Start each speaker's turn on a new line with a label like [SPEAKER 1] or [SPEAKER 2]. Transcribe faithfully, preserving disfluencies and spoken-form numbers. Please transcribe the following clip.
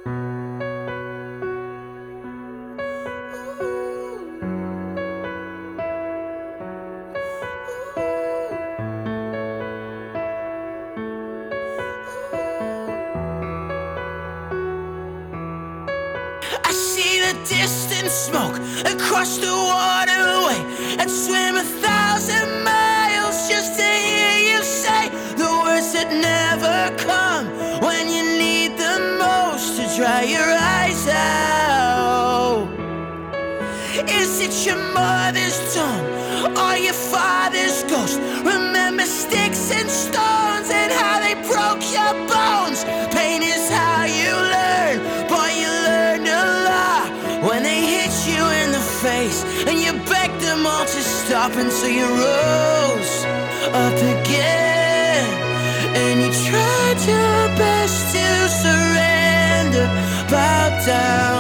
[SPEAKER 1] I see the distant smoke across the waterway and swim a thousand miles just to hear you say the words that never come when you need them most to dry your eyes out. Is it your mother's tongue or your father's ghost? Remember sticks and stones and how they broke your bones. Pain is how you learn, boy, you learn a lot when they hit you in the face and you begged them all to stop until you rose up again and you tried your best to surrender, bow down.